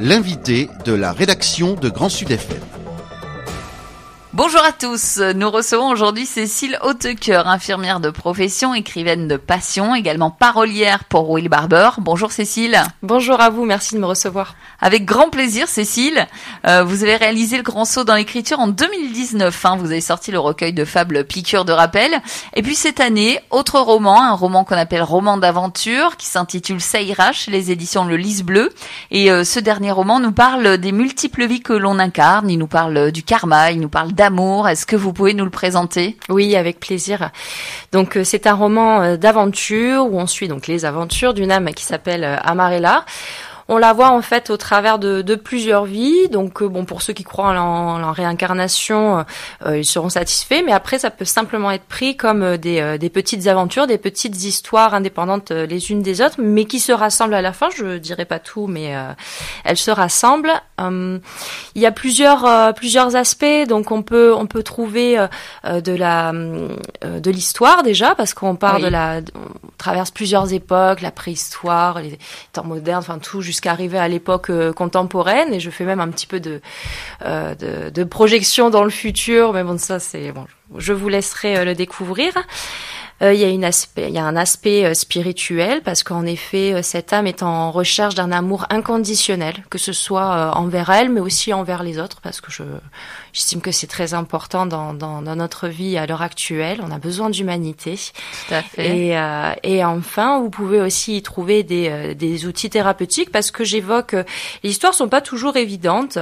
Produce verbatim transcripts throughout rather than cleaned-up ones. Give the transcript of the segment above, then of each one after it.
l'invité de la rédaction de Grand Sud F M. Bonjour à tous, nous recevons aujourd'hui Cécile Hautecoeur, infirmière de profession, écrivaine de passion, également parolière pour Will Barber. Bonjour Cécile. Bonjour à vous, merci de me recevoir. Avec grand plaisir Cécile, euh, vous avez réalisé le grand saut dans l'écriture en deux mille dix-neuf, hein, vous avez sorti le recueil de fables Piqûre de rappel, et puis cette année, autre roman, un roman qu'on appelle roman d'aventure, qui s'intitule Ça ira chez les éditions Le Lys Bleu, et euh, ce dernier roman nous parle des multiples vies que l'on incarne, il nous parle du karma, il nous parle d'amour. Est-ce que vous pouvez nous le présenter ? Oui, avec plaisir. Donc euh, c'est un roman euh, d'aventure où on suit donc les aventures d'une âme qui s'appelle euh, Amarella. On la voit en fait au travers de, de plusieurs vies. Donc euh, bon, pour ceux qui croient en, en, en réincarnation, euh, ils seront satisfaits. Mais après, ça peut simplement être pris comme euh, des, euh, des petites aventures, des petites histoires indépendantes euh, les unes des autres, mais qui se rassemblent à la fin. Je dirais pas tout, mais euh, elles se rassemblent. Euh, il y a plusieurs euh, plusieurs aspects. Donc on peut on peut trouver euh, de la euh, de l'histoire déjà, parce qu'on part oui. de la, on traverse plusieurs époques, la préhistoire, les temps modernes, enfin tout jusqu'à arriver à l'époque euh, contemporaine, et je fais même un petit peu de, euh, de, de projection dans le futur, mais bon, ça c'est bon, je vous laisserai euh, le découvrir. Euh, il y a une aspect, il y a un aspect euh, spirituel, parce qu'en effet, euh, cette âme est en recherche d'un amour inconditionnel, que ce soit euh, envers elle, mais aussi envers les autres, parce que je, j'estime que c'est très important dans, dans, dans notre vie à l'heure actuelle. On a besoin d'humanité. Tout à fait. Et, euh, et enfin, vous pouvez aussi y trouver des, euh, des outils thérapeutiques, parce que j'évoque, euh, les histoires sont pas toujours évidentes.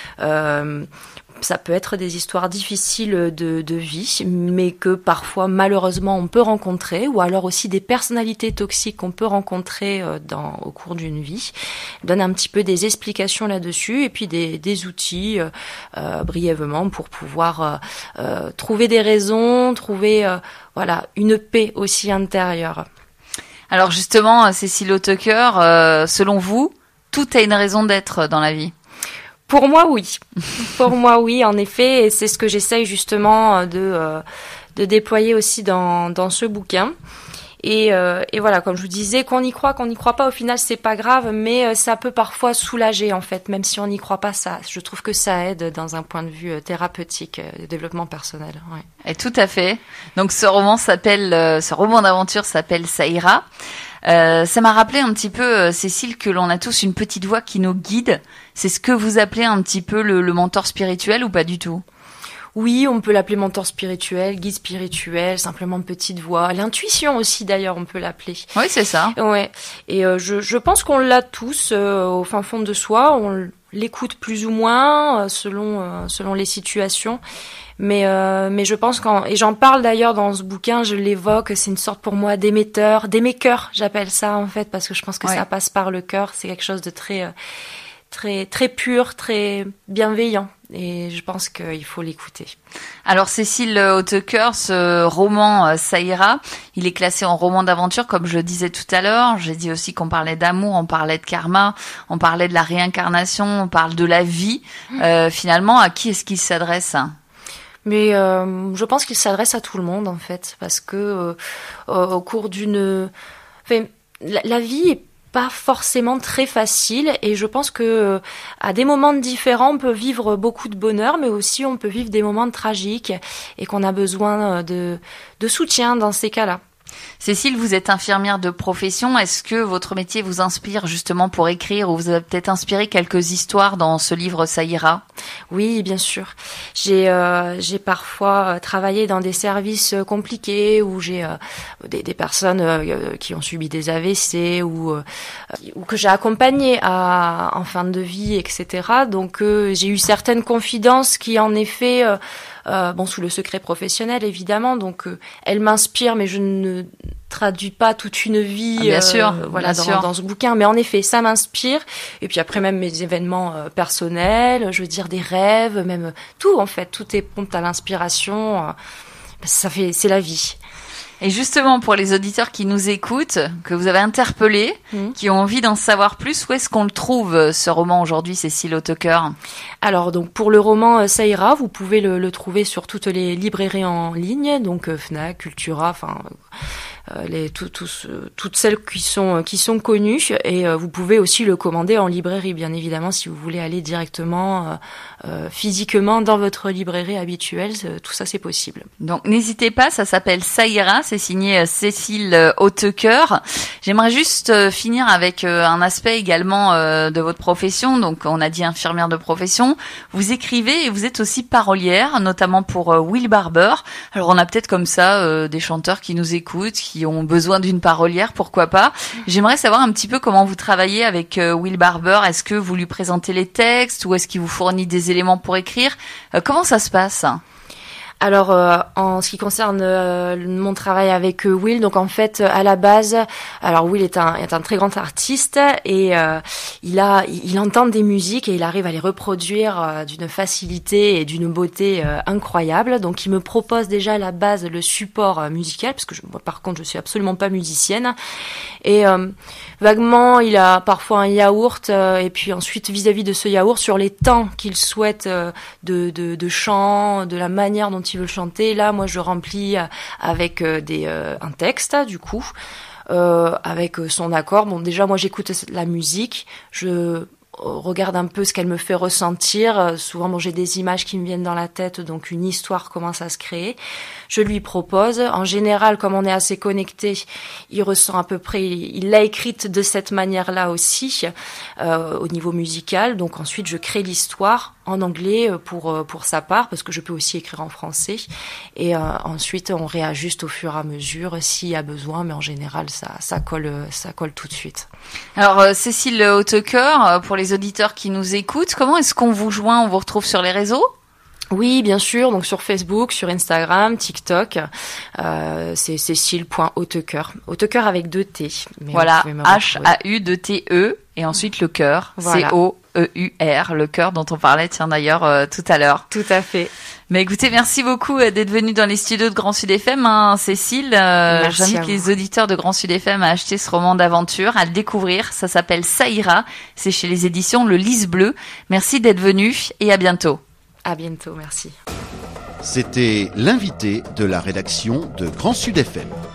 Euh, Ça peut être des histoires difficiles de, de vie, mais que parfois, malheureusement, on peut rencontrer, ou alors aussi des personnalités toxiques qu'on peut rencontrer dans, au cours d'une vie. Je donne un petit peu des explications là-dessus, et puis des, des outils, euh, brièvement, pour pouvoir euh, euh, trouver des raisons, trouver euh, voilà, une paix aussi intérieure. Alors justement, Cécile Hautecoeur, euh, selon vous, tout a une raison d'être dans la vie ? Pour moi, oui. Pour moi, oui, en effet, et c'est ce que j'essaye justement de euh, de déployer aussi dans dans ce bouquin. Et euh, et voilà, comme je vous disais, qu'on y croit, qu'on n'y croit pas, au final, c'est pas grave, mais euh, ça peut parfois soulager en fait, même si on n'y croit pas. Ça, je trouve que ça aide dans un point de vue euh, thérapeutique, euh, de développement personnel. Ouais. Et tout à fait. Donc ce roman s'appelle, euh, ce roman d'aventure s'appelle Ça ira. Euh, ça m'a rappelé un petit peu, euh, Cécile, que l'on a tous une petite voix qui nous guide. C'est ce que vous appelez un petit peu le, le mentor spirituel, ou pas du tout ? Oui, on peut l'appeler mentor spirituel, guide spirituel, simplement petite voix. L'intuition aussi, d'ailleurs, on peut l'appeler. Oui, c'est ça. Ouais. Et euh, je, je pense qu'on l'a tous euh, au fin fond de soi. On l'écoute plus ou moins euh, selon euh, selon les situations. Mais euh, mais je pense qu'en et j'en parle d'ailleurs dans ce bouquin, je l'évoque, c'est une sorte pour moi d'émetteur, d'émet-cœur, j'appelle ça en fait, parce que je pense que ouais. ça passe par le cœur. C'est quelque chose de très euh, très très pur, très bienveillant. Et je pense qu'il faut l'écouter. Alors Cécile Hautecoeur, ce roman Ça ira, il est classé en roman d'aventure, comme je disais tout à l'heure. J'ai dit aussi qu'on parlait d'amour, on parlait de karma, on parlait de la réincarnation, on parle de la vie. Euh, finalement, à qui est-ce qu'il s'adresse ? Mais euh, je pense qu'il s'adresse à tout le monde en fait, parce que euh, au cours d'une, enfin, la, la vie est pas forcément très facile, et je pense que à des moments différents on peut vivre beaucoup de bonheur, mais aussi on peut vivre des moments tragiques, et qu'on a besoin de de soutien dans ces cas-là. Cécile, vous êtes infirmière de profession. Est-ce que votre métier vous inspire justement pour écrire, ou vous avez peut-être inspiré quelques histoires dans ce livre Ça ira ? Oui, bien sûr. J'ai euh, j'ai parfois travaillé dans des services compliqués où j'ai euh, des, des personnes euh, qui ont subi des A V C, ou euh, ou que j'ai accompagnées à en fin de vie, et cetera. Donc euh, j'ai eu certaines confidences qui, en effet, euh, euh, bon, sous le secret professionnel évidemment. Donc euh, elles m'inspirent, mais je ne traduit pas toute une vie, ah, bien sûr, euh, voilà, bien dans, sûr. dans ce bouquin. Mais en effet, ça m'inspire. Et puis après, même mes événements euh, personnels, je veux dire des rêves, même tout en fait, tout est prompt à l'inspiration. Euh, ça fait, c'est la vie. Et justement, pour les auditeurs qui nous écoutent, que vous avez interpellés, mmh. qui ont envie d'en savoir plus, où est-ce qu'on le trouve, ce roman aujourd'hui, Cécile Hautecoeur ? Alors, donc, pour le roman Ça ira, vous pouvez le, le trouver sur toutes les librairies en ligne, donc euh, Fnac, Cultura, enfin... euh, les, tout, tout, toutes celles qui sont, qui sont connues. Et euh, vous pouvez aussi le commander en librairie, bien évidemment, si vous voulez aller directement, euh, euh, physiquement dans votre librairie habituelle. Tout ça, c'est possible. Donc, n'hésitez pas, ça s'appelle Ça ira, c'est signé Cécile Hautecoeur. J'aimerais juste euh, finir avec euh, un aspect également euh, de votre profession. Donc, on a dit infirmière de profession. Vous écrivez et vous êtes aussi parolière, notamment pour euh, Will Barber. Alors, on a peut-être comme ça euh, des chanteurs qui nous écoutent, qui ont besoin d'une parolière, pourquoi pas. J'aimerais savoir un petit peu comment vous travaillez avec euh, Will Barber. Est-ce que vous lui présentez les textes ou est-ce qu'il vous fournit des éléments pour écrire? euh, Comment ça se passe? Alors, euh, en ce qui concerne euh, mon travail avec euh, Will, donc en fait, à la base, alors Will est un est un très grand artiste et euh, il a il entend des musiques et il arrive à les reproduire euh, d'une facilité et d'une beauté euh, incroyable. Donc, il me propose déjà à la base le support euh, musical, parce que je, moi, par contre, je suis absolument pas musicienne. Et euh, vaguement, il a parfois un yaourt euh, et puis ensuite vis-à-vis de ce yaourt sur les temps qu'il souhaite euh, de, de de chant, de la manière dont il veut le chanter. Là, moi, je remplis avec euh, des euh, un texte, du coup, euh, avec son accord. Bon, déjà, moi, j'écoute la musique, je regarde un peu ce qu'elle me fait ressentir. Souvent, bon, j'ai des images qui me viennent dans la tête, donc une histoire commence à se créer. Je lui propose. En général, comme on est assez connecté, il ressent à peu près, il l'a écrite de cette manière-là aussi, euh, au niveau musical. Donc ensuite, je crée l'histoire en anglais pour pour sa part, parce que je peux aussi écrire en français. Et euh, ensuite, on réajuste au fur et à mesure s'il y a besoin, mais en général, ça ça colle ça colle tout de suite. Alors, euh, Cécile Hautecoeur, pour les auditeurs qui nous écoutent, comment est-ce qu'on vous joint? On vous retrouve sur les réseaux? Oui, bien sûr, donc sur Facebook, sur Instagram, TikTok, euh, c'est cécile point hautecoeur. Hautecoeur avec deux T. Mais voilà, H A U deux T E et ensuite le cœur, voilà. C O E U R, le cœur dont on parlait, tiens d'ailleurs, euh, tout à l'heure. Tout à fait. Mais écoutez, merci beaucoup euh, d'être venue dans les studios de Grand Sud F M, hein, Cécile. Euh, J'invite les auditeurs de Grand Sud F M à acheter ce roman d'aventure, à le découvrir. Ça s'appelle Ça ira, c'est chez les éditions Le Lys Bleu. Merci d'être venue et à bientôt. À bientôt, merci. C'était l'invité de la rédaction de Grand Sud F M.